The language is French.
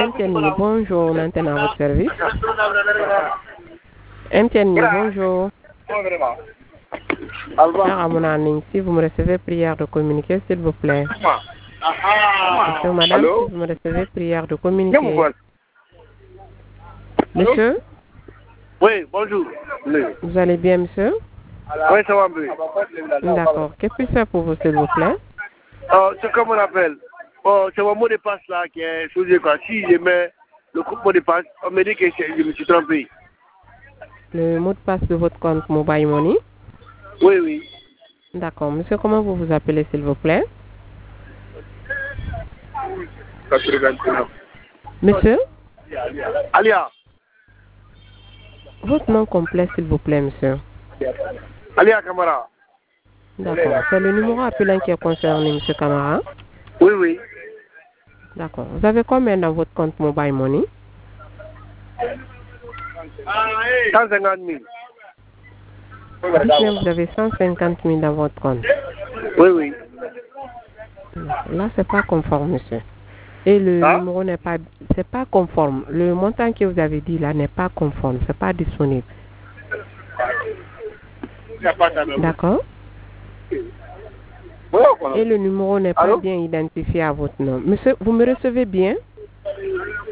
MTN, bonjour, maintenant à votre service. MTN, bonjour. Cher Amounani, si vous me recevez, prière de communiquer, s'il vous plaît. Monsieur, madame, Allô? si vous me recevez, prière de communiquer. Monsieur? Oui, bonjour. Oui. Vous allez bien, monsieur? Oui, ça va bien. D'accord. Qu'est-ce que je peux faire pour vous, s'il vous plaît? C'est comme on appelle. Oh, c'est mon mot de passe là qui est choisi quoi. Si je mets le mot de passe, on me dit que je me suis trompé. Le mot de passe de votre compte Mobile Money? Oui, oui. D'accord. Monsieur, comment vous vous appelez, s'il vous plaît? 89. Monsieur? Alia. Votre nom complet, s'il vous plaît, monsieur. Alia Camara. D'accord. C'est le numéro appelant qui est concerné, monsieur Camara? Oui, oui. D'accord. Vous avez combien dans votre compte Mobile Money? 150 000. Dites-moi, vous avez 150 000 dans votre compte. Oui, oui. Là, c'est pas conforme, monsieur. Et le numéro n'est pas, c'est pas conforme. Le montant que vous avez dit là n'est pas conforme. C'est pas disponible. D'accord? Et le numéro n'est pas bien identifié à votre nom. Monsieur, vous me recevez bien?